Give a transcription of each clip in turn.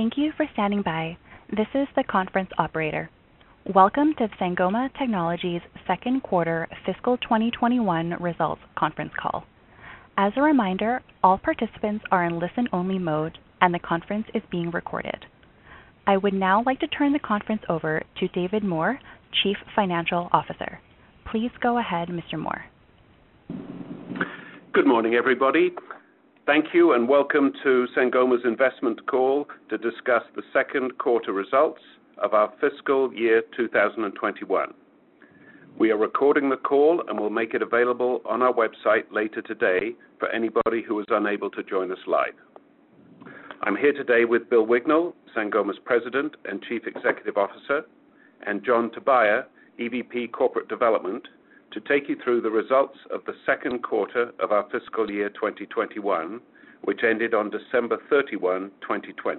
Thank you for standing by. This is the conference operator. Welcome to Sangoma Technologies' second quarter fiscal 2021 results conference call. As a reminder, all participants are in listen-only mode and the conference is being recorded. I would now like to turn the conference over to David Moore, Chief Financial Officer. Please go ahead, Mr. Moore. Good morning, everybody. Thank you and welcome to Sangoma's investment call to discuss the second quarter results of our fiscal year 2021. We are recording the call and will make it available on our website later today for anybody who is unable to join us live. I'm here today with Bill Wignall, Sangoma's President and Chief Executive Officer, and John Tobia, EVP Corporate Development, to take you through the results of the second quarter of our fiscal year 2021, which ended on December 31, 2020.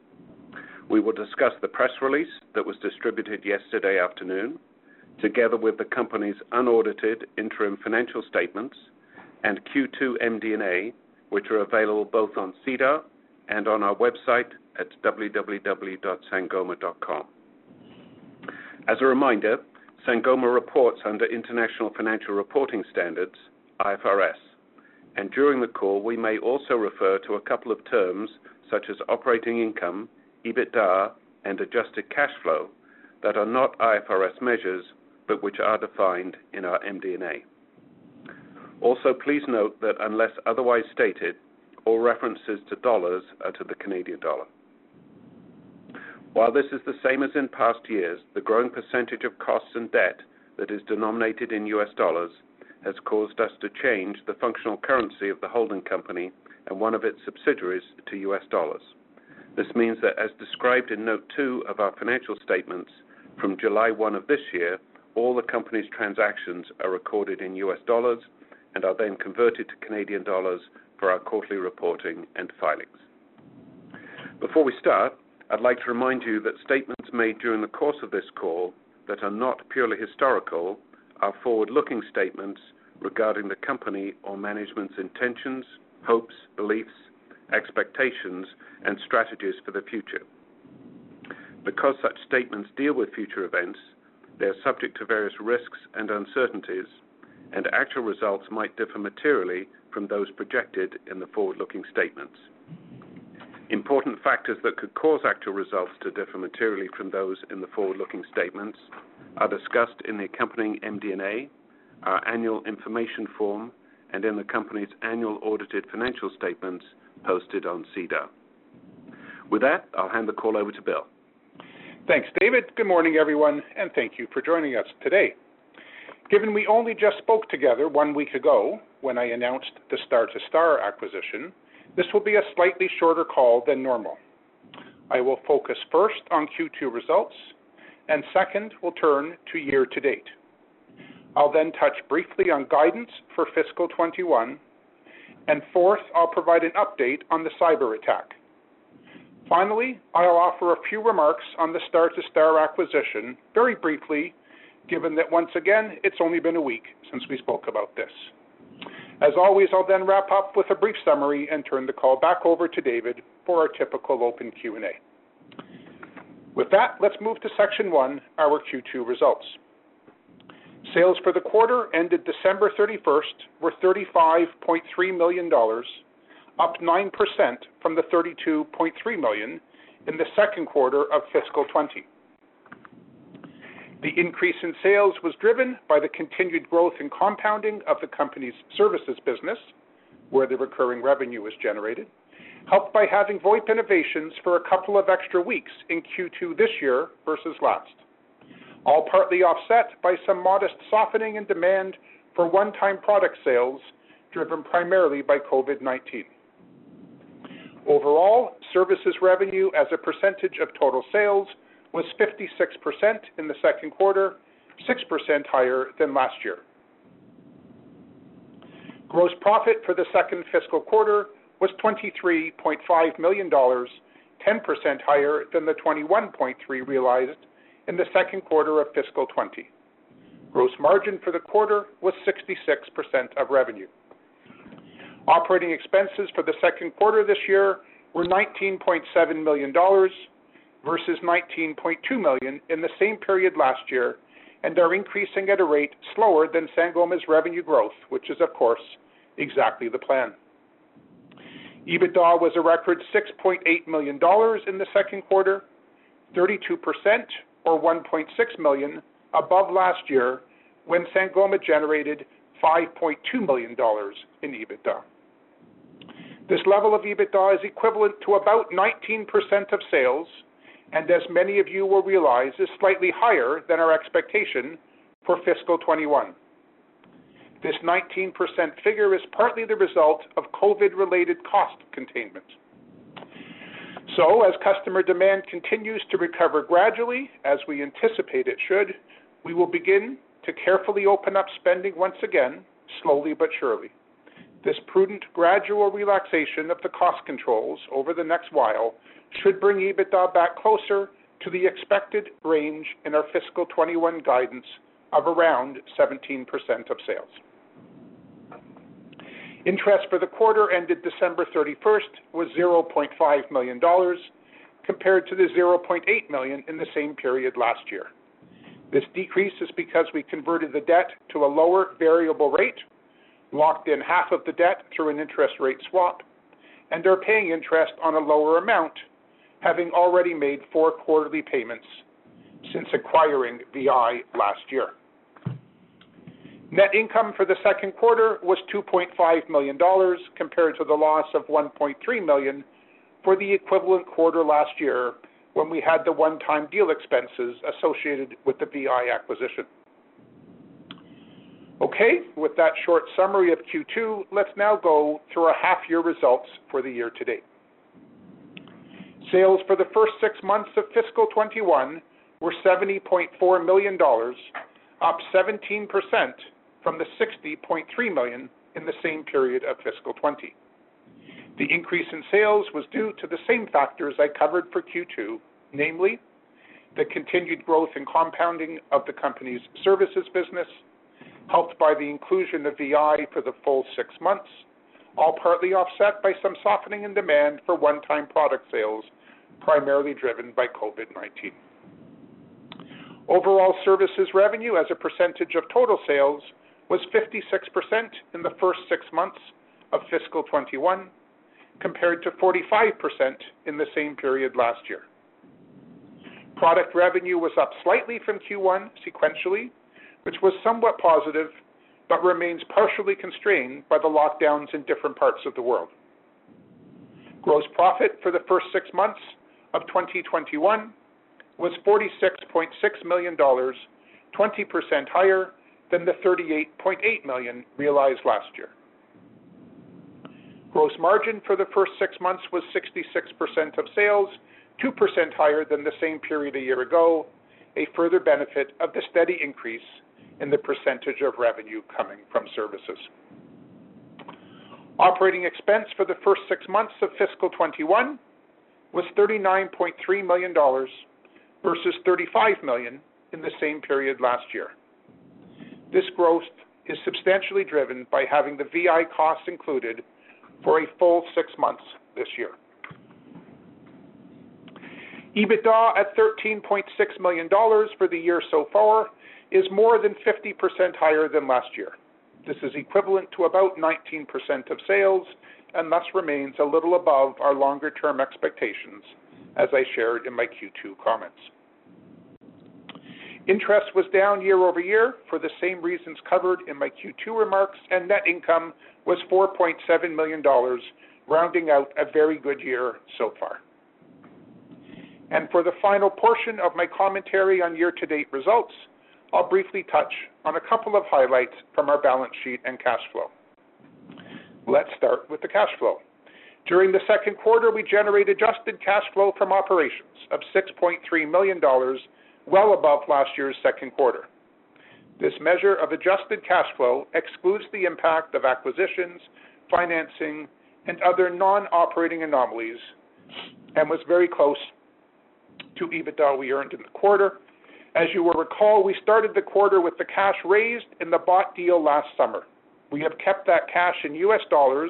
We will discuss the press release that was distributed yesterday afternoon, together with the company's unaudited interim financial statements and Q2 MD&A, which are available both on SEDAR and on our website at www.sangoma.com. As a reminder, Sangoma reports under International Financial Reporting Standards, IFRS, and during the call we may also refer to a couple of terms such as operating income, EBITDA, and adjusted cash flow that are not IFRS measures but which are defined in our MD&A. Also, please note that unless otherwise stated, all references to dollars are to the Canadian dollar. While this is the same as in past years, the growing percentage of costs and debt that is denominated in US dollars has caused us to change the functional currency of the holding company and one of its subsidiaries to US dollars. This means that as described in Note 2 of our financial statements, from July 1 of this year, all the company's transactions are recorded in US dollars and are then converted to Canadian dollars for our quarterly reporting and filings. Before we start, I'd like to remind you that statements made during the course of this call that are not purely historical are forward-looking statements regarding the company or management's intentions, hopes, beliefs, expectations, and strategies for the future. Because such statements deal with future events, they are subject to various risks and uncertainties, and actual results might differ materially from those projected in the forward-looking statements. Important factors that could cause actual results to differ materially from those in the forward-looking statements are discussed in the accompanying MD&A, our annual information form, and in the company's annual audited financial statements posted on SEDAR. With that, I'll hand the call over to Bill. Thanks, David. Good morning, everyone, and thank you for joining us today. Given we only just spoke together 1 week ago when I announced the Star2Star acquisition, this will be a slightly shorter call than normal. I will focus first on Q2 results, and second, we'll turn to year-to-date. I'll then touch briefly on guidance for fiscal 21, and fourth, I'll provide an update on the cyber attack. Finally, I'll offer a few remarks on the Star2Star acquisition, very briefly, given that once again, it's only been a week since we spoke about this. As always, I'll then wrap up with a brief summary and turn the call back over to David for our typical open Q&A. With that, let's move to Section 1, our Q2 results. Sales for the quarter ended December 31st were $35.3 million, up 9% from the $32.3 million in the second quarter of fiscal 20. The increase in sales was driven by the continued growth and compounding of the company's services business, where the recurring revenue is generated, helped by having VoIP Innovations for a couple of extra weeks in Q2 this year versus last, all partly offset by some modest softening in demand for one-time product sales driven primarily by COVID-19. Overall, services revenue as a percentage of total sales was 56% in the second quarter, 6% higher than last year. Gross profit for the second fiscal quarter was $23.5 million, 10% higher than the $21.3 realized in the second quarter of fiscal 20. Gross margin for the quarter was 66% of revenue. Operating expenses for the second quarter this year were $19.7 million versus $19.2 million in the same period last year, and are increasing at a rate slower than Sangoma's revenue growth, which is, of course, exactly the plan. EBITDA was a record $6.8 million in the second quarter, 32% or $1.6 million above last year when Sangoma generated $5.2 million in EBITDA. This level of EBITDA is equivalent to about 19% of sales, and as many of you will realize, is slightly higher than our expectation for fiscal 21. This 19% figure is partly the result of COVID-related cost containment. So, as customer demand continues to recover gradually, as we anticipate it should, we will begin to carefully open up spending once again, slowly but surely. This prudent, gradual relaxation of the cost controls over the next while should bring EBITDA back closer to the expected range in our fiscal 21 guidance of around 17% of sales. Interest for the quarter ended December 31st was $0.5 million, compared to the $0.8 million in the same period last year. This decrease is because we converted the debt to a lower variable rate, locked in half of the debt through an interest rate swap, and are paying interest on a lower amount, having already made 4 quarterly payments since acquiring VI last year. Net income for the second quarter was $2.5 million compared to the loss of $1.3 million for the equivalent quarter last year when we had the one-time deal expenses associated with the VI acquisition. Okay, with that short summary of Q2, let's now go through our half-year results for the year to date. Sales for the first 6 months of fiscal 21 were $70.4 million, up 17% from the $60.3 million in the same period of fiscal 20. The increase in sales was due to the same factors I covered for Q2, namely the continued growth and compounding of the company's services business, helped by the inclusion of VI for the full 6 months, all partly offset by some softening in demand for one-time product sales, primarily driven by COVID-19. Overall services revenue as a percentage of total sales was 56% in the first 6 months of fiscal 21, compared to 45% in the same period last year. Product revenue was up slightly from Q1 sequentially, which was somewhat positive, but remains partially constrained by the lockdowns in different parts of the world. Gross profit for the first 6 months of 2021 was $46.6 million, 20% higher than the $38.8 million realized last year. Gross margin for the first 6 months was 66% of sales, 2% higher than the same period a year ago, a further benefit of the steady increase in the percentage of revenue coming from services. Operating expense for the first 6 months of fiscal 21 was $39.3 million versus $35 million in the same period last year. This growth is substantially driven by having the VI costs included for a full 6 months this year. EBITDA at $13.6 million for the year so far is more than 50% higher than last year. This is equivalent to about 19% of sales and thus remains a little above our longer-term expectations, as I shared in my Q2 comments. Interest was down year over year for the same reasons covered in my Q2 remarks, and net income was $4.7 million, rounding out a very good year so far. And for the final portion of my commentary on year-to-date results, I'll briefly touch on a couple of highlights from our balance sheet and cash flow. Let's start with the cash flow. During the second quarter, we generated adjusted cash flow from operations of $6.3 million, well above last year's second quarter. This measure of adjusted cash flow excludes the impact of acquisitions, financing, and other non-operating anomalies, and was very close to EBITDA we earned in the quarter. As you will recall, we started the quarter with the cash raised in the bought deal last summer. We have kept that cash in US dollars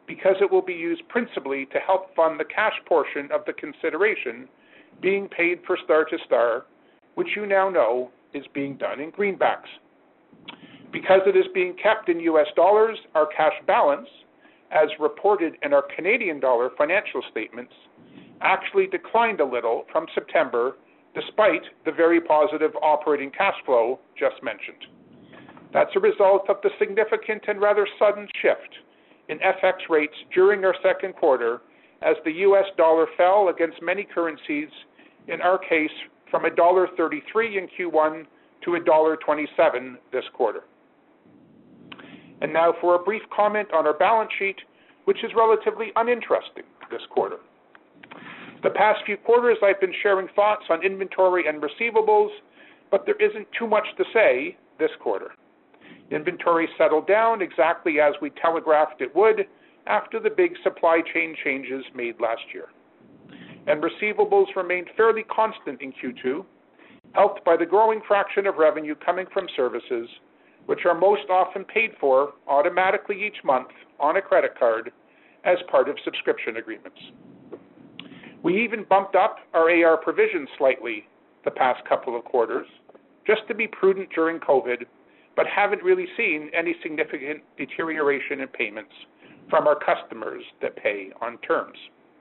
because it will be used principally to help fund the cash portion of the consideration being paid for Star2Star, which you now know is being done in greenbacks. Because it is being kept in US dollars, our cash balance, as reported in our Canadian dollar financial statements, actually declined a little from September, despite the very positive operating cash flow just mentioned. That's a result of the significant and rather sudden shift in FX rates during our second quarter as the US dollar fell against many currencies, in our case from $1.33 in Q1 to $1.27 this quarter. And now for a brief comment on our balance sheet, which is relatively uninteresting this quarter. The past few quarters I've been sharing thoughts on inventory and receivables, but there isn't too much to say this quarter. Inventory settled down exactly as we telegraphed it would after the big supply chain changes made last year. And receivables remained fairly constant in Q2, helped by the growing fraction of revenue coming from services, which are most often paid for automatically each month on a credit card as part of subscription agreements. We even bumped up our AR provision slightly the past couple of quarters, just to be prudent during COVID, but haven't really seen any significant deterioration in payments from our customers that pay on terms.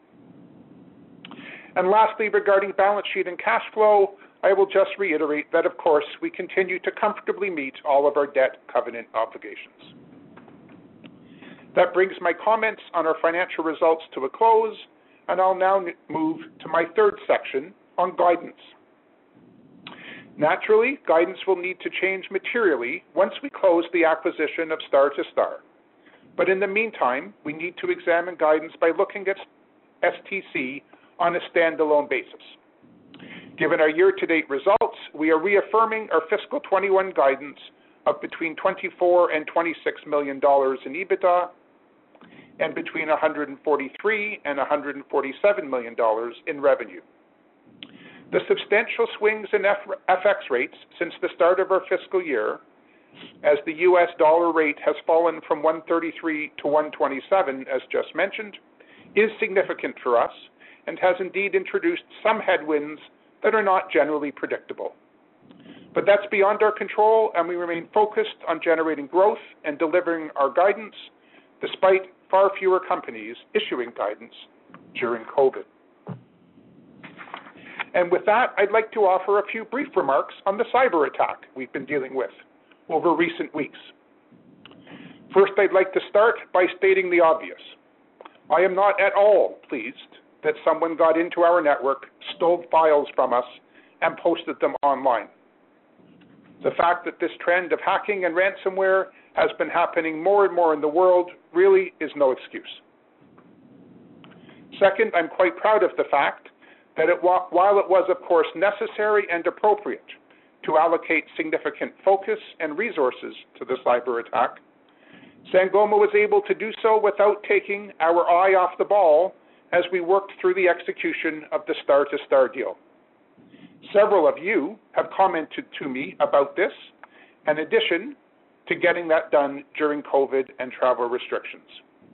And lastly, regarding balance sheet and cash flow, I will just reiterate that, of course, we continue to comfortably meet all of our debt covenant obligations. That brings my comments on our financial results to a close, and I'll now move to my third section on guidance. Naturally, guidance will need to change materially once we close the acquisition of Star2Star. But in the meantime, we need to examine guidance by looking at STC on a standalone basis. Given our year-to-date results, we are reaffirming our fiscal 21 guidance of between $24 and $26 million in EBITDA and between $143 and $147 million in revenue. The substantial swings in FX rates since the start of our fiscal year, as the US dollar rate has fallen from 133 to 127, as just mentioned, is significant for us and has indeed introduced some headwinds that are not generally predictable. But that's beyond our control, and we remain focused on generating growth and delivering our guidance, despite far fewer companies issuing guidance during COVID. And with that, I'd like to offer a few brief remarks on the cyber attack we've been dealing with over recent weeks. First, I'd like to start by stating the obvious. I am not at all pleased that someone got into our network, stole files from us, and posted them online. The fact that this trend of hacking and ransomware has been happening more and more in the world really is no excuse. Second, I'm quite proud of the fact that while it was, of course, necessary and appropriate to allocate significant focus and resources to the cyber attack, Sangoma was able to do so without taking our eye off the ball as we worked through the execution of the Star2Star deal. Several of you have commented to me about this, in addition to getting that done during COVID and travel restrictions.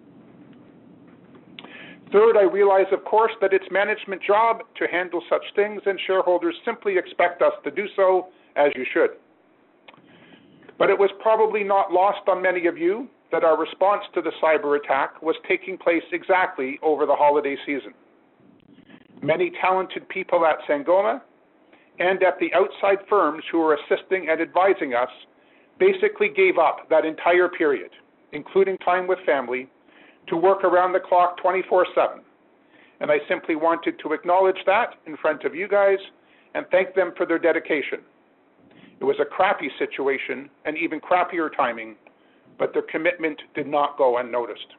Third, I realize, of course, that it's management job to handle such things, and shareholders simply expect us to do so, as you should. But it was probably not lost on many of you that our response to the cyber attack was taking place exactly over the holiday season. Many talented people at Sangoma and at the outside firms who were assisting and advising us basically gave up that entire period, including time with family, to work around the clock 24/7. And I simply wanted to acknowledge that in front of you guys and thank them for their dedication. It was a crappy situation and even crappier timing, but their commitment did not go unnoticed.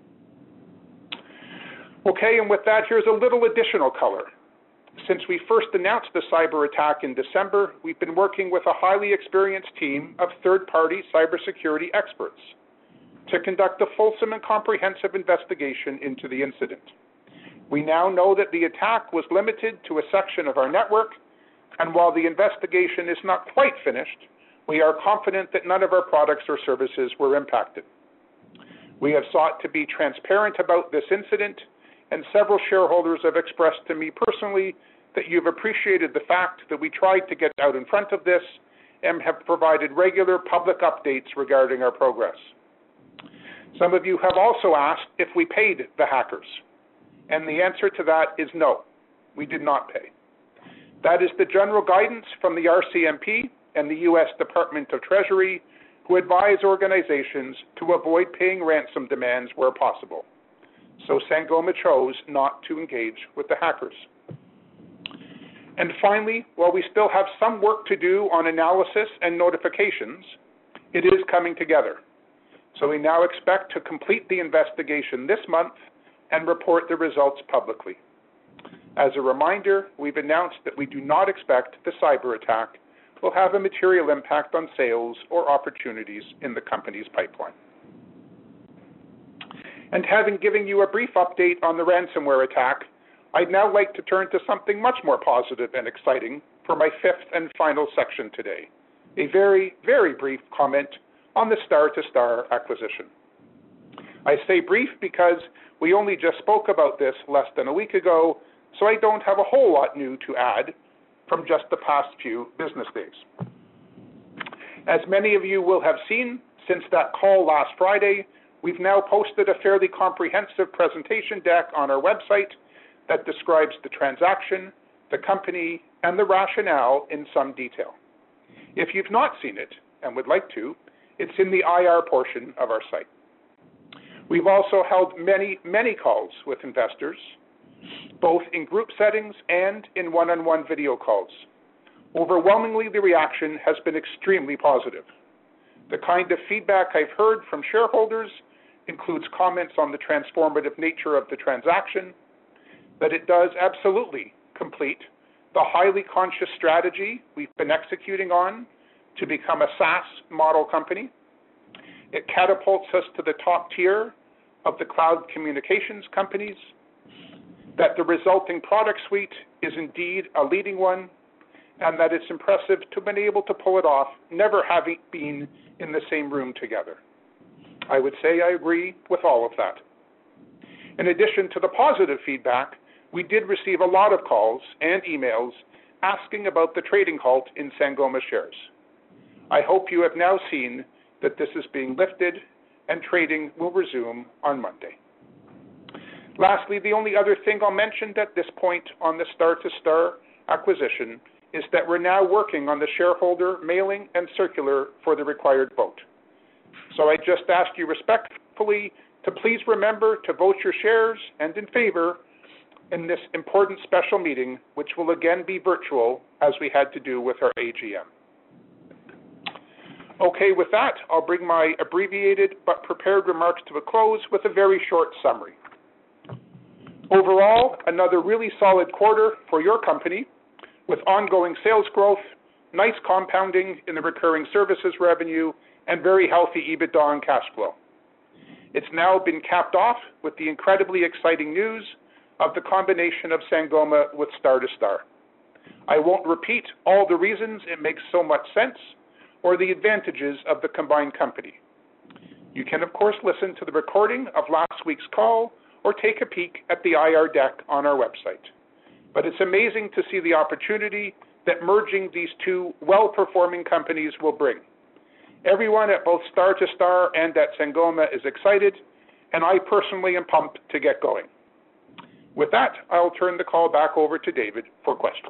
Okay, and with that, here's a little additional color. Since we first announced the cyber attack in December, we've been working with a highly experienced team of third-party cybersecurity experts to conduct a fulsome and comprehensive investigation into the incident. We now know that the attack was limited to a section of our network, and while the investigation is not quite finished, we are confident that none of our products or services were impacted. We have sought to be transparent about this incident, and several shareholders have expressed to me personally that you've appreciated the fact that we tried to get out in front of this and have provided regular public updates regarding our progress. Some of you have also asked if we paid the hackers, and the answer to that is no, we did not pay. That is the general guidance from the RCMP and the U.S. Department of Treasury, who advise organizations to avoid paying ransom demands where possible. So Sangoma chose not to engage with the hackers. And finally, while we still have some work to do on analysis and notifications, it is coming together. So we now expect to complete the investigation this month and report the results publicly. As a reminder, we've announced that we do not expect the cyber attack will have a material impact on sales or opportunities in the company's pipeline. And having given you a brief update on the ransomware attack, I'd now like to turn to something much more positive and exciting for my fifth and final section today, a very, very brief comment on the Star2Star acquisition. I say brief because we only just spoke about this less than a week ago, so I don't have a whole lot new to add from just the past few business days. As many of you will have seen since that call last Friday, we've now posted a fairly comprehensive presentation deck on our website that describes the transaction, the company, and the rationale in some detail. If you've not seen it and would like to, it's in the IR portion of our site. We've also held many, many calls with investors, both in group settings and in one-on-one video calls. Overwhelmingly, the reaction has been extremely positive. The kind of feedback I've heard from shareholders includes comments on the transformative nature of the transaction, that it does absolutely complete the highly conscious strategy we've been executing on to become a SaaS model company. It catapults us to the top tier of the cloud communications companies, that the resulting product suite is indeed a leading one, and that it's impressive to have been able to pull it off, never having been in the same room together. I would say I agree with all of that. In addition to the positive feedback, we did receive a lot of calls and emails asking about the trading halt in Sangoma shares. I hope you have now seen that this is being lifted and trading will resume on Monday. Lastly, the only other thing I'll mention at this point on the Star2Star acquisition is that we're now working on the shareholder mailing and circular for the required vote. So I just ask you respectfully to please remember to vote your shares and in favor in this important special meeting, which will again be virtual as we had to do with our AGM. Okay, with that, I'll bring my abbreviated but prepared remarks to a close with a very short summary. Overall, another really solid quarter for your company with ongoing sales growth, nice compounding in the recurring services revenue, and very healthy EBITDA and cash flow. It's now been capped off with the incredibly exciting news of the combination of Sangoma with Star2Star. I won't repeat all the reasons it makes so much sense or the advantages of the combined company. You can, of course, listen to the recording of last week's call or take a peek at the IR deck on our website. But it's amazing to see the opportunity that merging these two well-performing companies will bring. Everyone at both Star2Star and at Sangoma is excited, and I personally am pumped to get going. With that, I'll turn the call back over to David for questions.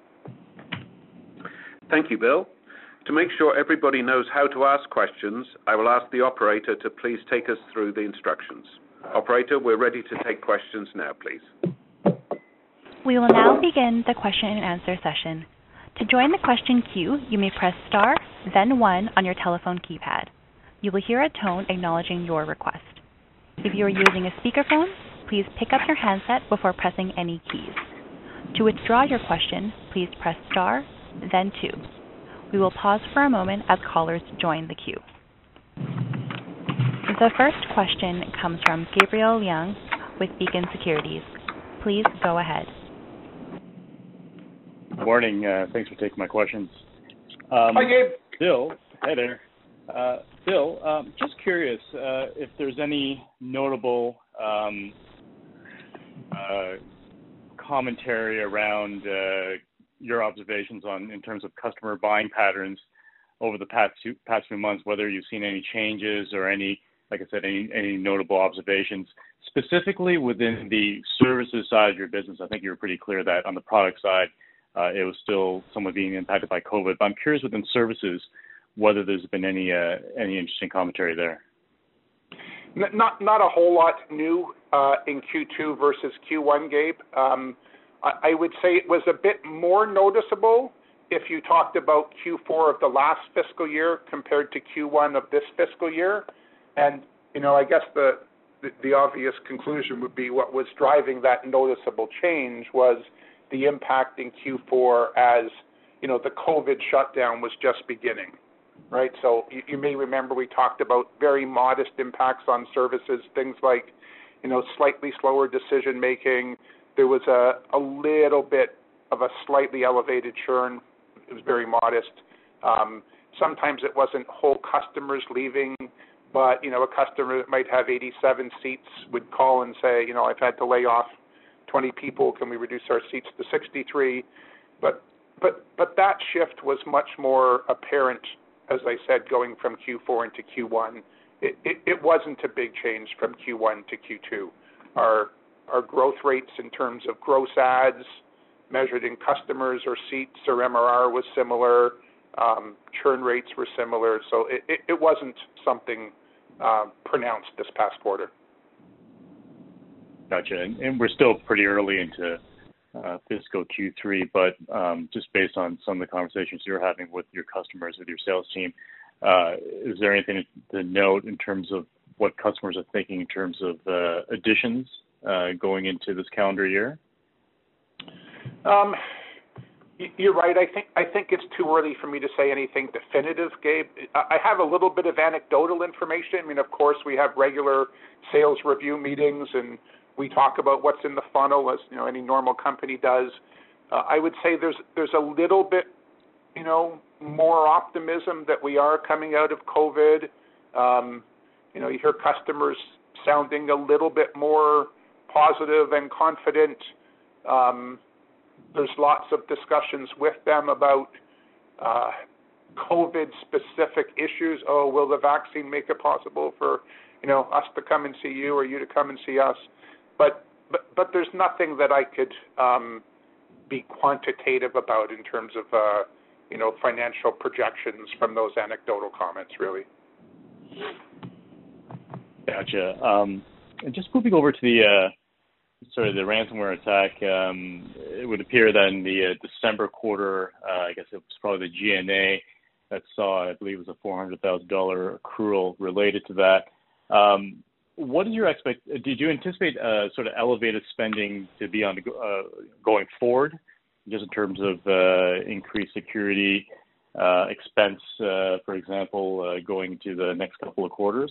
Thank you, Bill. To make sure everybody knows how to ask questions, I will ask the operator to please take us through the instructions. Operator, we're ready to take questions now, please. We will now begin the question and answer session. To join the question queue, you may press star, then 1 on your telephone keypad. You will hear a tone acknowledging your request. If you are using a speakerphone, please pick up your handset before pressing any keys. To withdraw your question, please press star, then 2. We will pause for a moment as callers join the queue. The first question comes from Gabriel Leung with Beacon Securities. Please go ahead. Good morning. Thanks for taking my questions. Hi, Gabe. Bill, hi there. Bill, just curious if there's any notable commentary around your observations in terms of customer buying patterns over the past few months, whether you've seen any changes or any, like I said, any notable observations, specifically within the services side of your business. I think you were pretty clear that on the product side, it was still somewhat being impacted by COVID. But I'm curious within services whether there's been any interesting commentary there. Not a whole lot new in Q2 versus Q1, Gabe. I would say it was a bit more noticeable if you talked about Q4 of the last fiscal year compared to Q1 of this fiscal year. And, I guess the obvious conclusion would be what was driving that noticeable change was the impact in Q4 as, the COVID shutdown was just beginning, right? So you may remember we talked about very modest impacts on services, things like, slightly slower decision making. There was a little bit of a slightly elevated churn. It was very modest. Sometimes it wasn't whole customers leaving, but, a customer that might have 87 seats would call and say, I've had to lay off 20 people. Can we reduce our seats to 63? But that shift was much more apparent, as I said, going from Q4 into Q1. It wasn't a big change from Q1 to Q2. Our growth rates in terms of gross adds measured in customers or seats or MRR was similar. Churn rates were similar. So it wasn't something pronounced this past quarter. Gotcha. And we're still pretty early into fiscal Q3, but just based on some of the conversations you're having with your customers, with your sales team, is there anything to note in terms of what customers are thinking in terms of additions going into this calendar year? You're right. I think it's too early for me to say anything definitive, Gabe. I have a little bit of anecdotal information. I mean, of course, we have regular sales review meetings, and we talk about what's in the funnel, as any normal company does. I would say there's a little bit, more optimism that we are coming out of COVID. You hear customers sounding a little bit more positive and confident. There's lots of discussions with them about COVID-specific issues. Oh, will the vaccine make it possible for, us to come and see you or you to come and see us? But there's nothing that I could be quantitative about in terms of, financial projections from those anecdotal comments, really. Gotcha. And just moving over to the ransomware attack, it would appear that in the December quarter, I guess it was probably the G&A that saw, I believe it was a $400,000 accrual related to that. What is your did you anticipate sort of elevated spending to be on going forward, just in terms of increased security expense, for example, going into the next couple of quarters?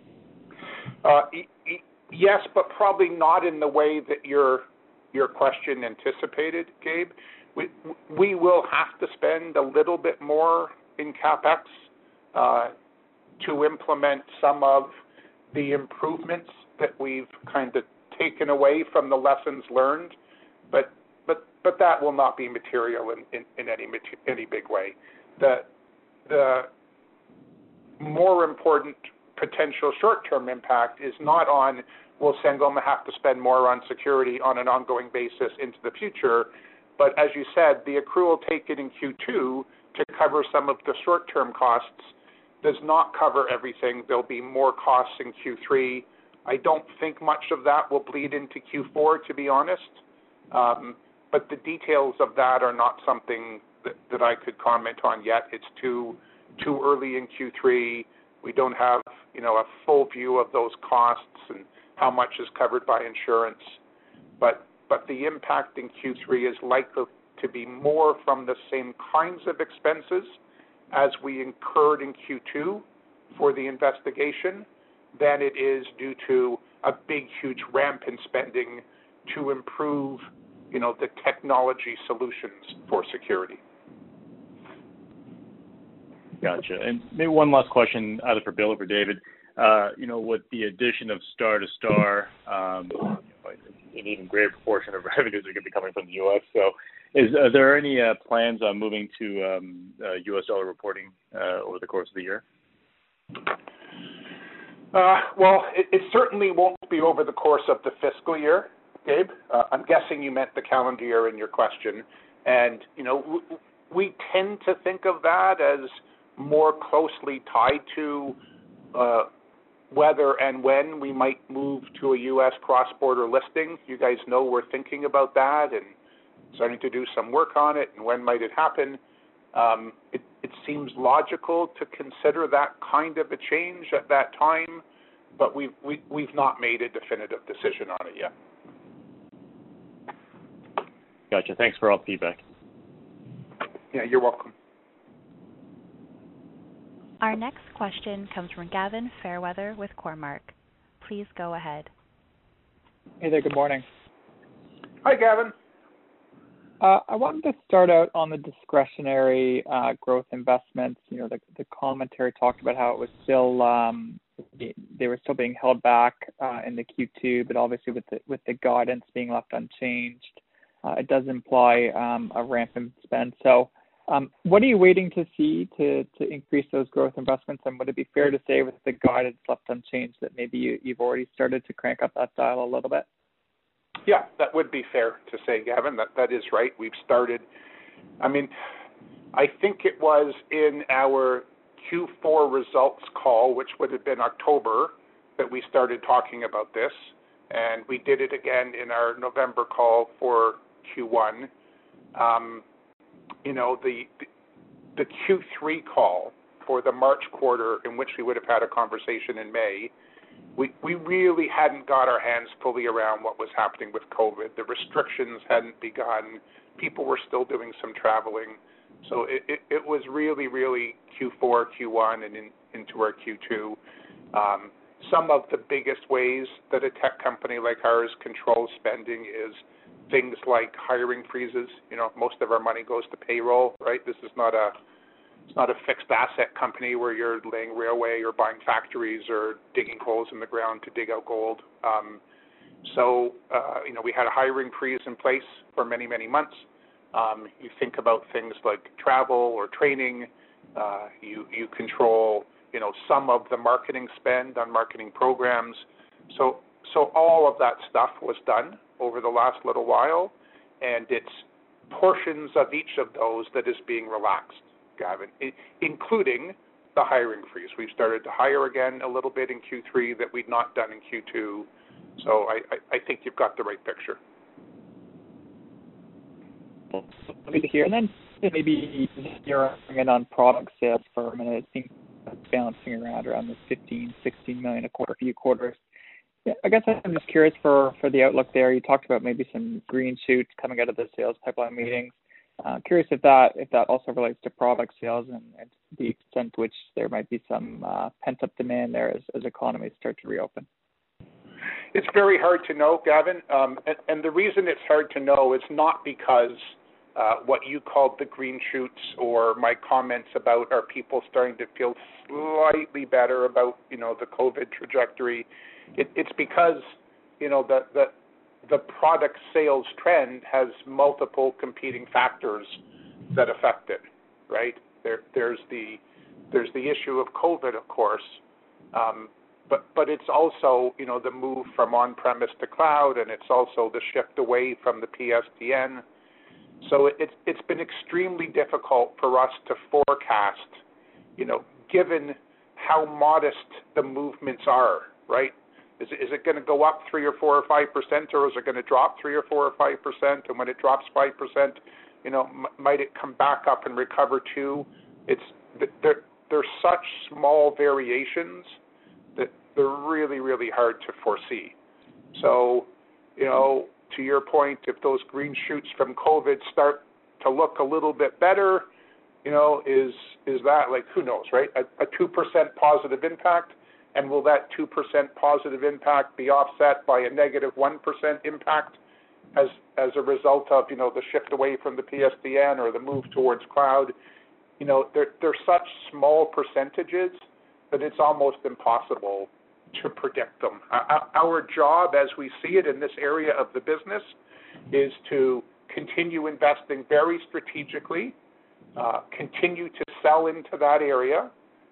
Yes, but probably not in the way that your question anticipated, Gabe. We will have to spend a little bit more in CapEx to implement some of the improvements that we've kind of taken away from the lessons learned, but that will not be material in any big way. The more important potential short-term impact is not on will Sangoma have to spend more on security on an ongoing basis into the future, but as you said, the accrual taken in Q2 to cover some of the short-term costs does not cover everything. There'll be more costs in Q3. I don't think much of that will bleed into Q4, to be honest, but the details of that are not something that I could comment on yet. It's too early in Q3. We don't have, a full view of those costs and how much is covered by insurance. But the impact in Q3 is likely to be more from the same kinds of expenses as we incurred in Q2 for the investigation than it is due to a big, huge ramp in spending to improve, the technology solutions for security. Gotcha. And maybe one last question, either for Bill or for David. With the addition of Star to Star, an even greater proportion of revenues are going to be coming from the U.S. So, are there any plans on moving to U.S. dollar reporting over the course of the year? Well, it certainly won't be over the course of the fiscal year, Gabe. I'm guessing you meant the calendar year in your question. And, we tend to think of that as more closely tied to whether and when we might move to a U.S. cross-border listing. You guys know we're thinking about that and starting to do some work on it, and when might it happen. It seems logical to consider that kind of a change at that time, but we've not made a definitive decision on it yet. Gotcha. Thanks for all the feedback. Yeah, you're welcome. Our next question comes from Gavin Fairweather with Cormark. Please go ahead. Hey there, good morning. Hi, Gavin. I wanted to start out on the discretionary growth investments. The commentary talked about how it was still they were still being held back in the Q2, but obviously with the guidance being left unchanged, it does imply a ramp in spend. So, what are you waiting to see to increase those growth investments? And would it be fair to say, with the guidance left unchanged, that maybe you've already started to crank up that dial a little bit? Yeah, that would be fair to say, Gavin. That is right. We've started. I think it was in our Q4 results call, which would have been October, that we started talking about this, and we did it again in our November call for Q1. The Q3 call for the March quarter, in which we would have had a conversation in May, we really hadn't got our hands fully around what was happening with COVID. The restrictions hadn't begun. People were still doing some traveling. So it was really, really Q4, Q1, and into our Q2. Some of the biggest ways that a tech company like ours controls spending is things like hiring freezes. Most of our money goes to payroll, right? It's not a fixed asset company where you're laying railway or buying factories or digging holes in the ground to dig out gold. We had a hiring freeze in place for many, many months. You think about things like travel or training. You control, some of the marketing spend on marketing programs. So all of that stuff was done over the last little while, and it's portions of each of those that is being relaxed, Gavin, including the hiring freeze. We've started to hire again a little bit in Q3 that we'd not done in Q2. So I think you've got the right picture. Good to hear. And then maybe you're in on product sales for a minute. It seems that's bouncing around the 15, 16 million a quarter, few quarters. Yeah, I guess I'm just curious for the outlook there. You talked about maybe some green shoots coming out of the sales pipeline meetings. Curious if that also relates to product sales and the extent to which there might be some pent-up demand there as economies start to reopen. It's very hard to know, Gavin, and the reason it's hard to know is not because what you called the green shoots or my comments about are people starting to feel slightly better about, the COVID trajectory. It's because, the product sales trend has multiple competing factors that affect it, right? There's the issue of COVID, of course, but it's also, the move from on-premise to cloud, and it's also the shift away from the PSTN. So it's been extremely difficult for us to forecast, given how modest the movements are, right? Is it going to go up 3 or 4 or 5%, or is it going to drop 3 or 4 or 5%? And when it drops 5%, might it come back up and recover too? They're such small variations that they're really, really hard to foresee. So, to your point, if those green shoots from COVID start to look a little bit better, is that, who knows, right? A 2% positive impact, and will that 2% positive impact be offset by a negative 1% impact as a result of, the shift away from the PSTN or the move towards cloud? they're such small percentages that it's almost impossible to predict them. Our job, as we see it in this area of the business, is to continue investing very strategically, continue to sell into that area,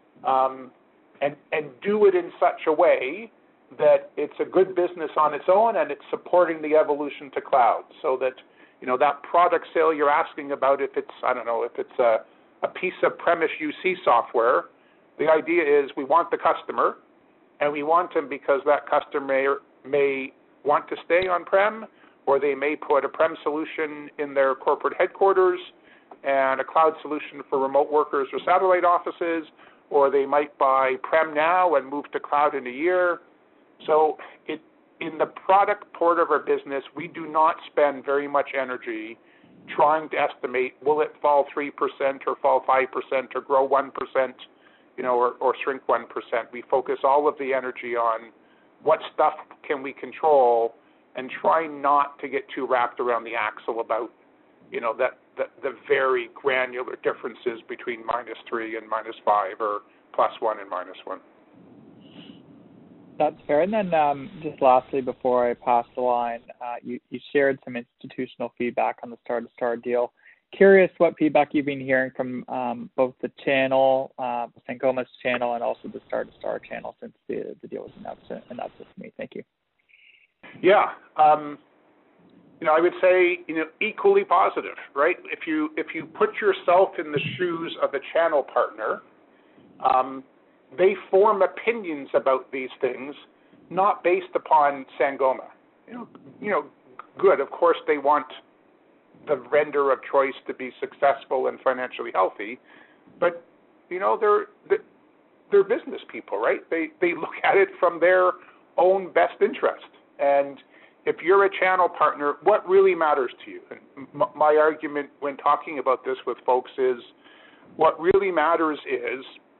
and do it in such a way that it's a good business on its own and it's supporting the evolution to cloud, so that that product sale you're asking about, if it's a piece of premise UC software, the idea is we want the customer, and we want them because that customer may want to stay on-prem, or they may put a prem solution in their corporate headquarters and a cloud solution for remote workers or satellite offices, or they might buy prem now and move to cloud in a year. So in the product part of our business, we do not spend very much energy trying to estimate, will it fall 3% or fall 5% or grow 1%, or shrink 1%. We focus all of the energy on what stuff can we control and try not to get too wrapped around the axle about, the very granular differences between -3 and -5 or +1 and -1. That's fair. And then just lastly, before I pass the line, you shared some institutional feedback on the Star2Star deal. Curious what feedback you've been hearing from both the channel, Sangoma's channel, and also the Star2Star channel since the deal was announced to me. Thank you. Yeah. I would say, equally positive, right? If you put yourself in the shoes of a channel partner, they form opinions about these things, not based upon Sangoma. Good. Of course, they want the vendor of choice to be successful and financially healthy, but they're business people, right? They look at it from their own best interest. And if you're a channel partner, what really matters to you? And my argument when talking about this with folks is, what really matters is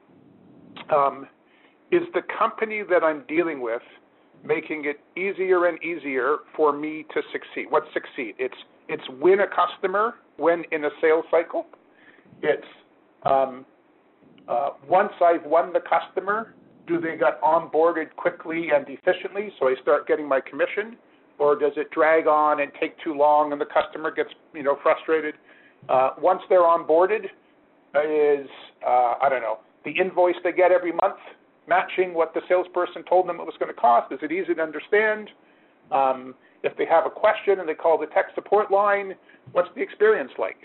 the company that I'm dealing with making it easier and easier for me to succeed? What's succeed? It's win a customer when in a sales cycle. It's once I've won the customer, do they get onboarded quickly and efficiently so I start getting my commission? Or does it drag on and take too long and the customer gets frustrated? Once they're onboarded, is the invoice they get every month matching what the salesperson told them it was going to cost? Is it easy to understand? If they have a question and they call the tech support line, what's the experience like?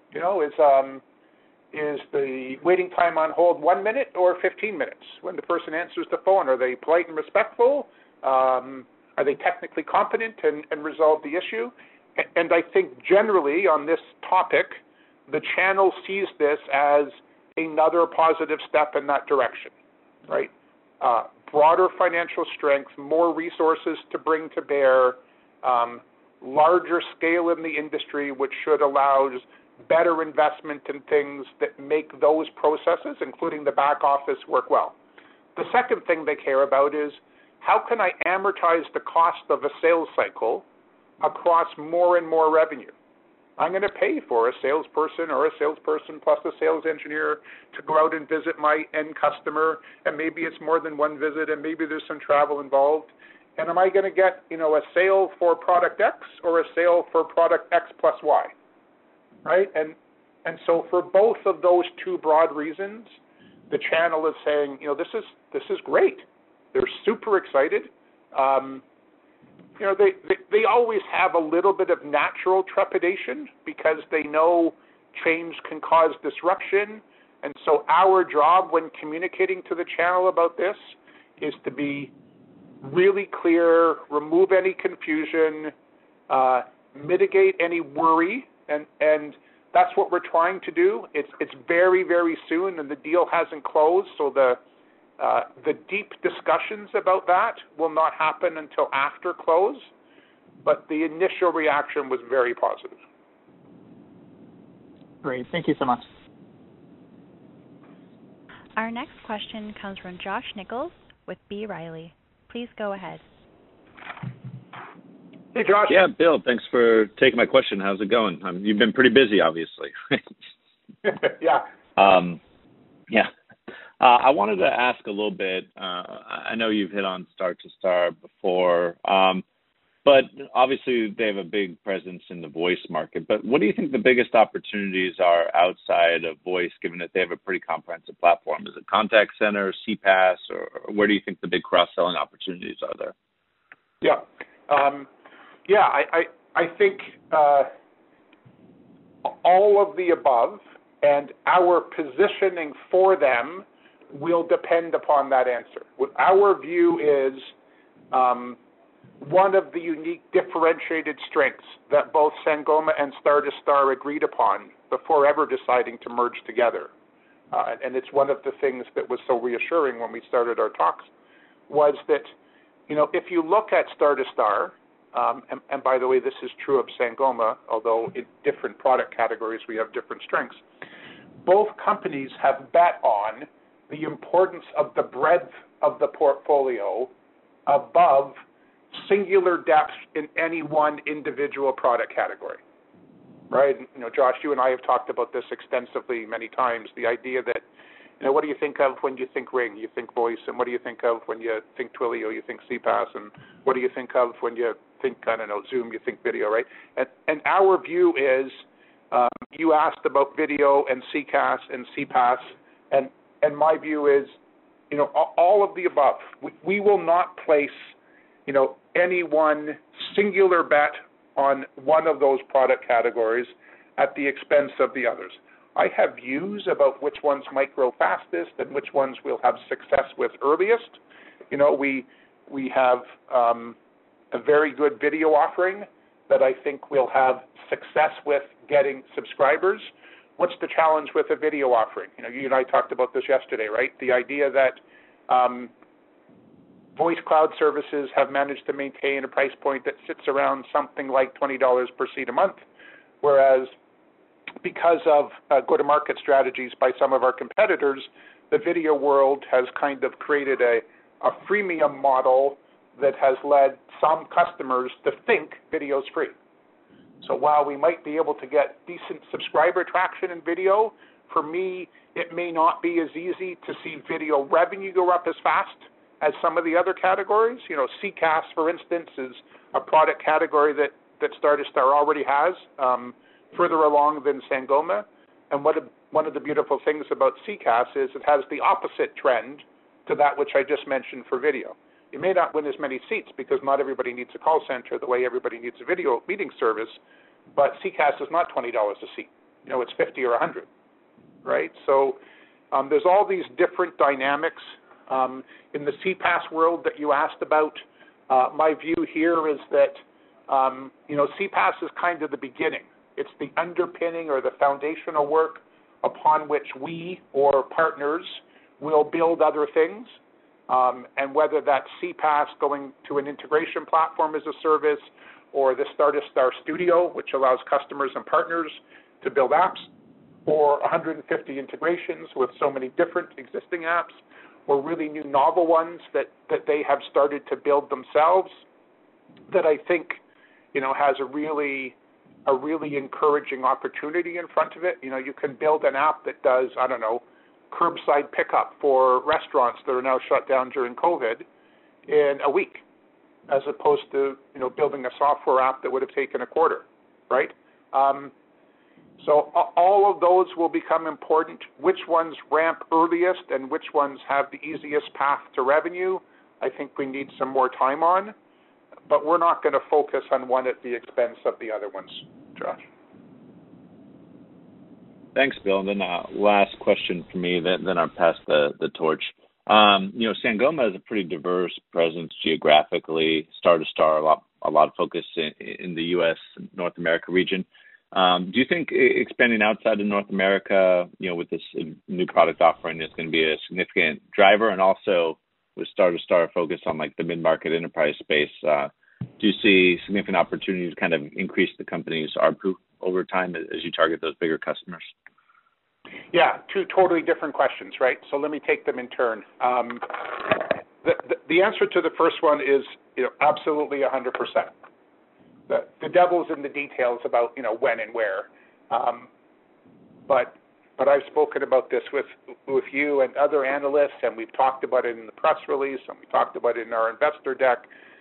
Is the waiting time on hold 1 minute or 15 minutes? When the person answers the phone, are they polite and respectful? Are they technically competent and resolve the issue? And I think generally on this topic, the channel sees this as another positive step in that direction, right? Broader financial strength, more resources to bring to bear, larger scale in the industry, which should allow better investment in things that make those processes, including the back office, work well. The second thing they care about is, how can I amortize the cost of a sales cycle across more and more revenue? I'm going to pay for a salesperson or a salesperson plus a sales engineer to go out and visit my end customer, and maybe it's more than one visit, and maybe there's some travel involved. And am I going to get, a sale for product X or a sale for product X plus Y, right? And so for both of those two broad reasons, the channel is saying, this is great. They're super excited. They always have a little bit of natural trepidation because they know change can cause disruption. And so our job when communicating to the channel about this is to be really clear, remove any confusion, mitigate any worry, and that's what we're trying to do. It's very, very soon, and the deal hasn't closed, so the deep discussions about that will not happen until after close, but the initial reaction was very positive. Great. Thank you so much. Our next question comes from Josh Nichols with B. Riley. Please go ahead. Hey, Josh. Yeah, Bill, thanks for taking my question. How's it going? You've been pretty busy, obviously. Yeah. I wanted to ask a little bit. I know you've hit on Star2Star before, but obviously they have a big presence in the voice market. But what do you think the biggest opportunities are outside of voice, given that they have a pretty comprehensive platform? Is it contact center, CPaaS, or where do you think the big cross-selling opportunities are there? Yeah. I think all of the above, and our positioning for them will depend upon that answer. Our view is one of the unique differentiated strengths that both Sangoma and Star2Star agreed upon before ever deciding to merge together. And it's one of the things that was so reassuring when we started our talks, was that, if you look at Star2Star, and by the way, this is true of Sangoma, although in different product categories we have different strengths, both companies have bet on the importance of the breadth of the portfolio above singular depth in any one individual product category, right? Josh, you and I have talked about this extensively many times, the idea that, what do you think of when you think Ring? You think voice, and what do you think of when you think Twilio? You think CPaaS, and what do you think of when you think, Zoom? You think video, right? And our view is, you asked about video and CCaaS and CPaaS, and my view is, all of the above. We will not place, any one singular bet on one of those product categories at the expense of the others. I have views about which ones might grow fastest and which ones we'll have success with earliest. We have a very good video offering that I think we'll have success with getting subscribers. What's the challenge with a video offering? You and I talked about this yesterday, right? The idea that voice cloud services have managed to maintain a price point that sits around something like $20 per seat a month, whereas because of go-to-market strategies by some of our competitors, the video world has kind of created a freemium model that has led some customers to think video's free. So while we might be able to get decent subscriber traction in video, for me, it may not be as easy to see video revenue go up as fast as some of the other categories. CCaaS, for instance, is a product category that Star2Star already has, further along than Sangoma. And one of the beautiful things about CCaaS is it has the opposite trend to that which I just mentioned for video. You may not win as many seats because not everybody needs a call center the way everybody needs a video meeting service, but CCaaS is not $20 a seat. It's 50 or 100, right? So there's all these different dynamics. In the CPaaS world that you asked about, my view here is that, CPaaS is kind of the beginning. It's the underpinning or the foundational work upon which we or partners will build other things. And whether that's CPaaS going to an integration platform as a service, or the Star2Star Studio, which allows customers and partners to build apps, or 150 integrations with so many different existing apps, or really new novel ones that they have started to build themselves, that I think, has a really encouraging opportunity in front of it. You can build an app that does, curbside pickup for restaurants that are now shut down during COVID in a week, as opposed to, building a software app that would have taken a quarter, right? So all of those will become important. Which ones ramp earliest and which ones have the easiest path to revenue, I think we need some more time on, but we're not going to focus on one at the expense of the other ones, Josh. Thanks, Bill. And then last question for me, then I'll pass the torch. Sangoma has a pretty diverse presence geographically. Star2Star, a lot of focus in the U.S., North America region. Do you think expanding outside of North America, with this new product offering is going to be a significant driver? And also with Star2Star focus on the mid-market enterprise space, do you see significant opportunities to kind of increase the company's ARPU over time as you target those bigger customers? Yeah, two totally different questions, right? So let me take them in turn. The answer to the first one is, absolutely 100%. The devil's in the details about, when and where. But but I've spoken about this with you and other analysts, and we've talked about it in the press release, and we talked about it in our investor deck.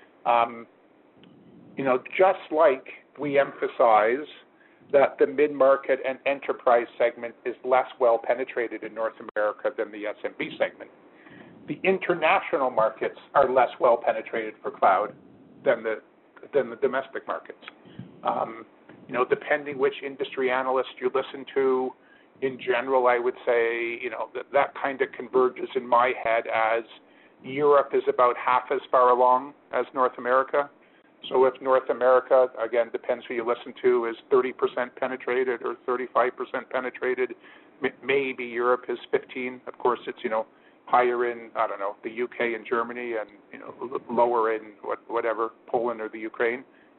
Just like we emphasize that the mid-market and enterprise segment is less well penetrated in North America than the SMB segment, the international markets are less well penetrated for cloud than the domestic markets. Depending which industry analyst you listen to, in general, I would say, that kind of converges in my head as Europe is about half as far along as North America. So if North America, again, depends who you listen to, is 30% penetrated or 35% penetrated, maybe Europe is 15. Of course, it's, higher in, the UK and Germany, and, lower in whatever, Poland or the Ukraine.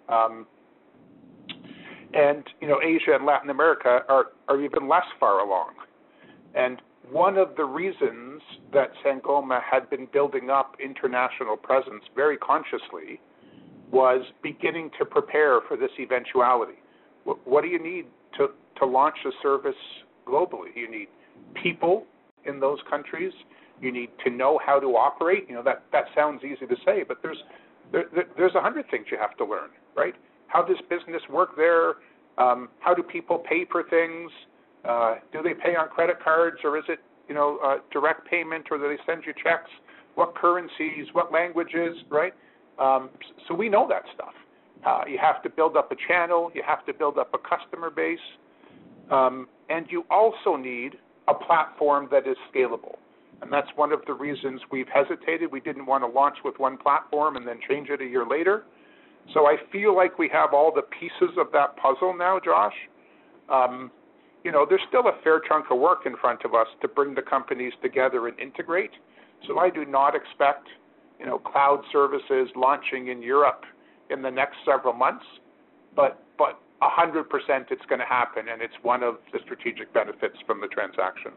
And, Asia and Latin America are even less far along. And one of the reasons that Sangoma had been building up international presence very consciously was beginning to prepare for this eventuality. What do you need to launch a service globally? You need people in those countries. You need to know how to operate. That sounds easy to say, but there's 100 things you have to learn, right? How does business work there? How do people pay for things? Do they pay on credit cards, or is it direct payment, or do they send you checks? What currencies? What languages? Right? So we know that stuff. You have to build up a channel. You have to build up a customer base, and you also need a platform that is scalable. And that's one of the reasons we've hesitated. We didn't want to launch with one platform and then change it a year later. So I feel like we have all the pieces of that puzzle now, Josh. There's still a fair chunk of work in front of us to bring the companies together and integrate. So I do not expect, cloud services launching in Europe in the next several months, but 100% it's going to happen, and it's one of the strategic benefits from the transaction.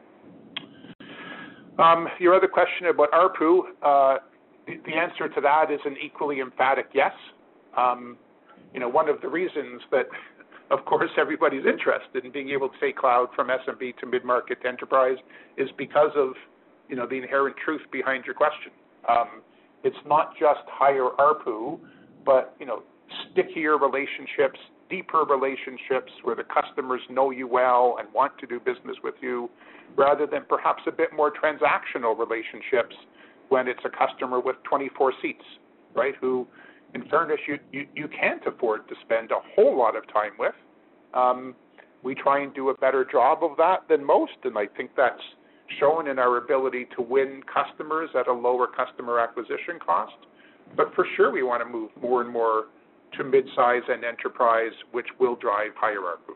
Your other question about ARPU, the answer to that is an equally emphatic yes. One of the reasons that, of course, everybody's interested in being able to say cloud from SMB to mid-market to enterprise is because of, the inherent truth behind your question. It's not just higher ARPU, but, stickier relationships, deeper relationships where the customers know you well and want to do business with you, rather than perhaps a bit more transactional relationships when it's a customer with 24 seats, right, who, in fairness, you can't afford to spend a whole lot of time with. We try and do a better job of that than most, and I think that's shown in our ability to win customers at a lower customer acquisition cost. But for sure, we want to move more and more to mid-size and enterprise, which will drive higher ARPU.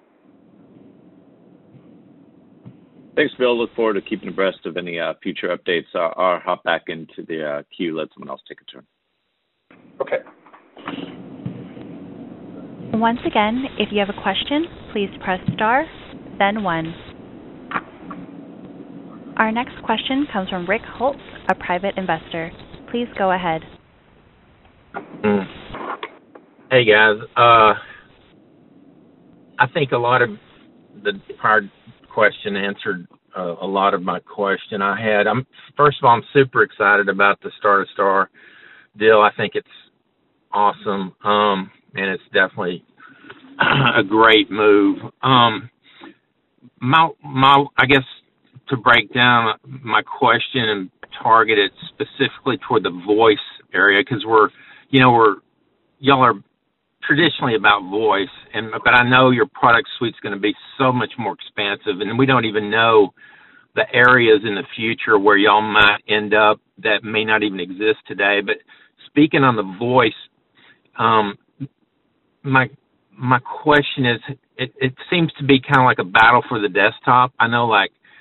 Thanks, Bill. Look forward to keeping abreast of any future updates. I'll hop back into the queue, let someone else take a turn. Okay. Once again, if you have a question, please press star, then 1. Our next question comes from Rick Holtz, a private investor. Please go ahead. Hey, guys. I think a lot of the prior question answered a lot of my question I had. First of all, I'm super excited about the Star2Star deal. I think it's awesome, and it's definitely a great move. I guess to break down my question and target it specifically toward the voice area, because y'all are traditionally about voice, but I know your product suite's going to be so much more expansive, and we don't even know the areas in the future where y'all might end up that may not even exist today. But speaking on the voice, my question is, it seems to be kind of like a battle for the desktop. I know,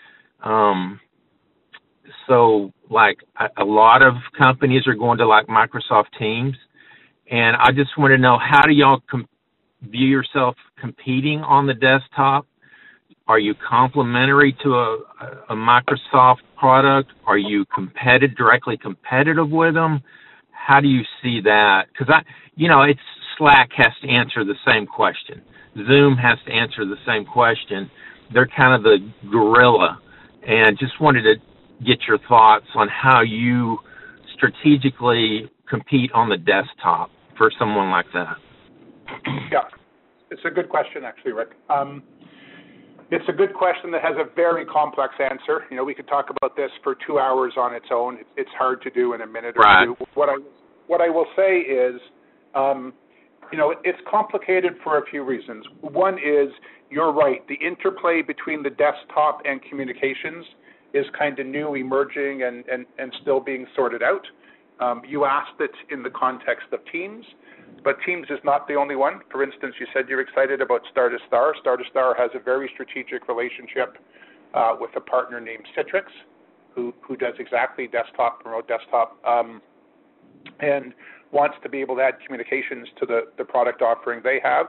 a lot of companies are going to Microsoft Teams. And I just want to know, how do y'all view yourself competing on the desktop? Are you complementary to a Microsoft product? Are you directly competitive with them? How do you see that? Because Slack has to answer the same question. Zoom has to answer the same question. they're kind of the gorilla, and just wanted to get your thoughts on how you strategically compete on the desktop for someone like that. Yeah, it's a good question, actually, Rick. It's a good question that has a very complex answer. You know, we could talk about this for 2 hours on its own. It's hard to do in a minute or Right. two. What I will say is, you know, it's complicated for a few reasons. One is, you're right, the interplay between the desktop and communications is kind of new, emerging, and still being sorted out. You asked it in the context of Teams, but Teams is not the only one. For instance, you said you're excited about Star2Star. Star2Star has a very strategic relationship with a partner named Citrix, who does exactly desktop, remote desktop, and wants to be able to add communications to the product offering they have.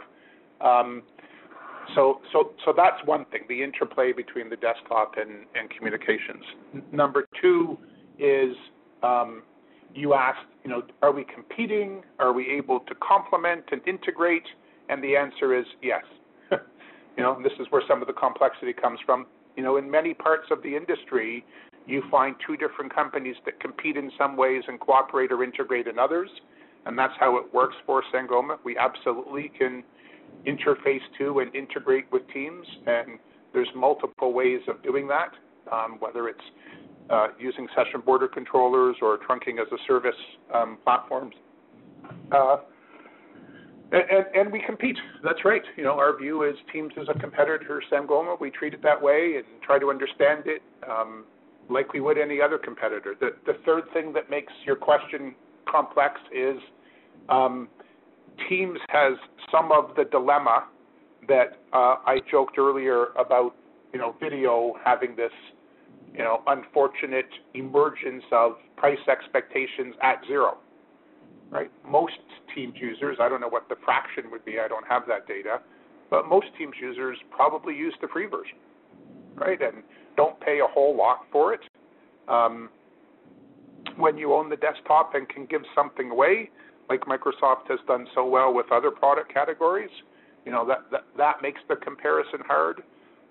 So that's one thing, the interplay between the desktop and communications. Number two is, you asked, you know, are we competing? Are we able to complement and integrate? And the answer is yes. You know, and this is where some of the complexity comes from. You know, in many parts of the industry, you find two different companies that compete in some ways and cooperate or integrate in others, and that's how it works for Sangoma. We absolutely can interface to and integrate with Teams, and there's multiple ways of doing that, whether it's using session border controllers or trunking as a service platforms. And we compete. That's right. You know, our view is Teams is a competitor to Sangoma. We treat it that way and try to understand it like we would any other competitor. The third thing that makes your question complex is Teams has some of the dilemma that I joked earlier about, you know, video having this, you know, unfortunate emergence of price expectations at zero, right? Most Teams users, I don't know what the fraction would be, I don't have that data, but most Teams users probably use the free version, right? And don't pay a whole lot for it. When you own the desktop and can give something away, like Microsoft has done so well with other product categories, you know, that makes the comparison hard.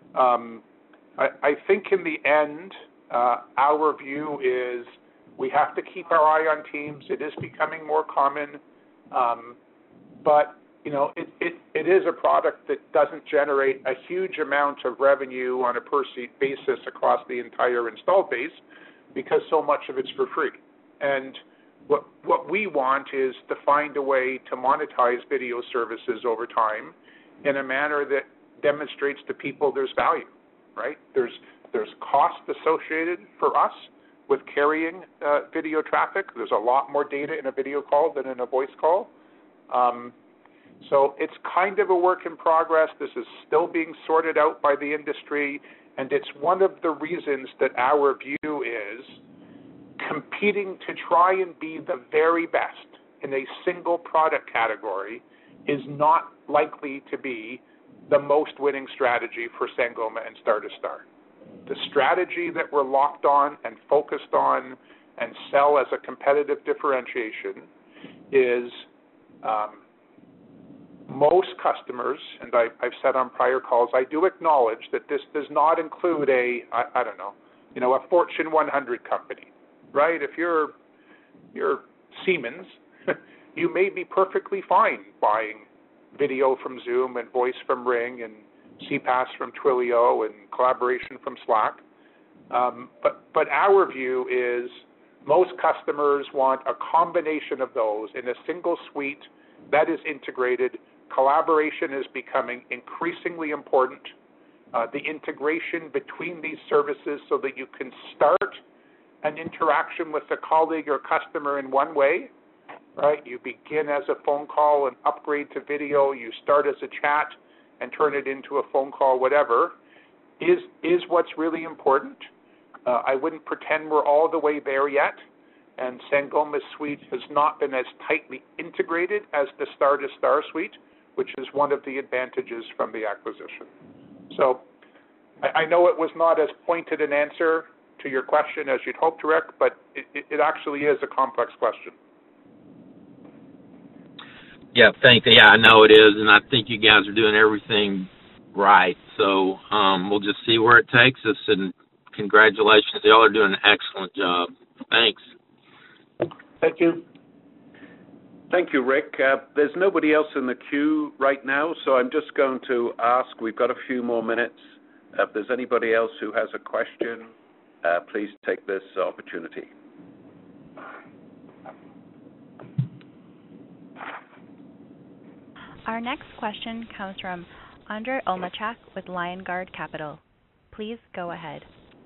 I think in the end, our view is we have to keep our eye on Teams. It is becoming more common, but you know, it is a product that doesn't generate a huge amount of revenue on a per seat basis across the entire installed base, because so much of it's for free. And what we want is to find a way to monetize video services over time in a manner that demonstrates to people there's value, right? There's cost associated for us with carrying video traffic. There's a lot more data in a video call than in a voice call. So it's kind of a work in progress. This is still being sorted out by the industry, and it's one of the reasons that our view is competing to try and be the very best in a single product category is not likely to be the most winning strategy for Sangoma and Star2Star. The strategy that we're locked on and focused on and sell as a competitive differentiation is most customers, and I've said on prior calls, I do acknowledge that this does not include a Fortune 100 company, right? If you're Siemens, you may be perfectly fine buying video from Zoom and voice from Ring and CPaaS from Twilio and collaboration from Slack. But our view is most customers want a combination of those in a single suite that is integrated. Collaboration is becoming increasingly important. The integration between these services so that you can start an interaction with a colleague or customer in one way, right? You begin as a phone call and upgrade to video. You start as a chat and turn it into a phone call, whatever, is what's really important. I wouldn't pretend we're all the way there yet, and Sangoma's suite has not been as tightly integrated as the Star2Star suite, which is one of the advantages from the acquisition. So I know it was not as pointed an answer to your question as you'd hoped, Rick, but it actually is a complex question. Yeah, I know it is, and I think you guys are doing everything right. So we'll just see where it takes us, and congratulations. Y'all are doing an excellent job. Thanks. Thank you. Thank you, Rick. There's nobody else in the queue right now, so I'm just going to ask, we've got a few more minutes. If there's anybody else who has a question, please take this opportunity. Our next question comes from Andrei Olmachak with Lion Guard Capital. Please go ahead.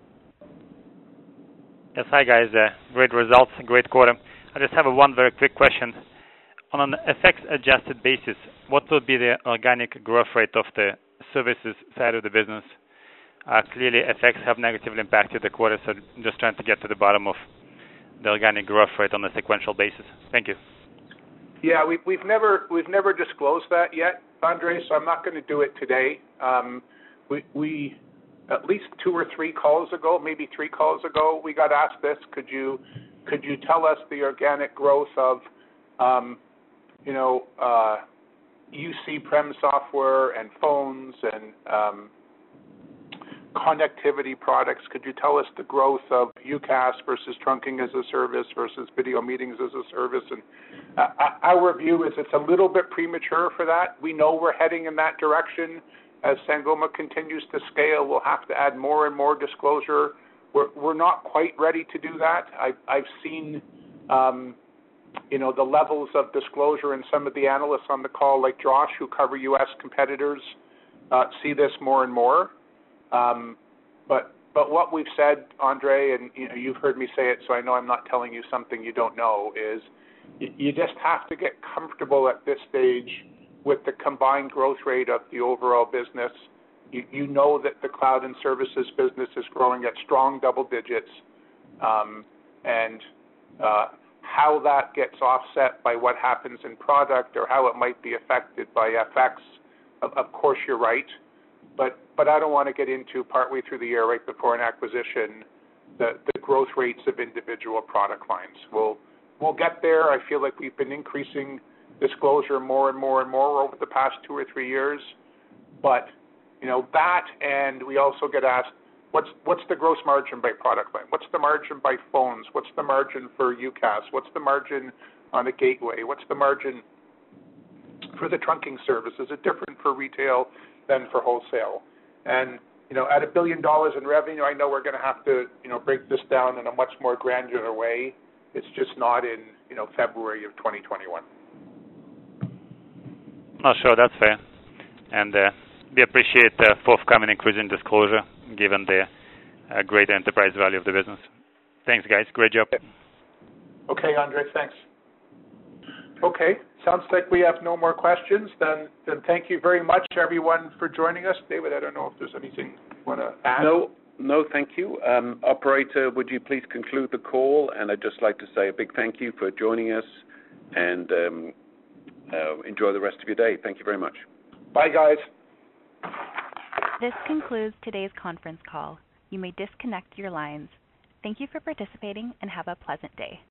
Yes, hi guys. Great results, great quarter. I just have one very quick question. On an FX-adjusted basis, what would be the organic growth rate of the services side of the business? Clearly, FX have negatively impacted the quarter, so I'm just trying to get to the bottom of the organic growth rate on a sequential basis. Thank you. Yeah, we've never disclosed that yet, Andre. So I'm not going to do it today. We at least 2 or 3 calls ago, maybe 3 calls ago, we got asked this. Could you tell us the organic growth of UC Prem software and phones and connectivity products? Could you tell us the growth of UCaaS versus trunking as a service versus video meetings as a service? And our view is it's a little bit premature for that. We know we're heading in that direction. As Sangoma continues to scale, we'll have to add more and more disclosure. We're not quite ready to do that. I've seen the levels of disclosure, and some of the analysts on the call, like Josh, who cover U.S. competitors, see this more and more. But what we've said, Andre, and you've heard me say it, so I know I'm not telling you something you don't know, is you just have to get comfortable at this stage with the combined growth rate of the overall business. You know that the cloud and services business is growing at strong double digits, and how that gets offset by what happens in product or how it might be affected by FX, of course you're right. But I don't want to get into partway through the year, right before an acquisition, the growth rates of individual product lines. We'll get there. I feel like we've been increasing disclosure more and more and more over the past 2 or 3 years. But that, and we also get asked, what's the gross margin by product line? What's the margin by phones? What's the margin for UCaaS? What's the margin on a gateway? What's the margin for the trunking service? Is it different for retail than for wholesale? And at $1 billion in revenue, I know we're going to have to break this down in a much more granular way. It's just not in February of 2021. Oh, sure, that's fair. And we appreciate the forthcoming increase in disclosure, given the great enterprise value of the business. Thanks, guys. Great job. Okay, Andre, thanks. Okay, sounds like we have no more questions. Then thank you very much, everyone, for joining us. David, I don't know if there's anything you want to add. No, thank you. Operator, would you please conclude the call? And I'd just like to say a big thank you for joining us, and enjoy the rest of your day. Thank you very much. Bye, guys. This concludes today's conference call. You may disconnect your lines. Thank you for participating and have a pleasant day.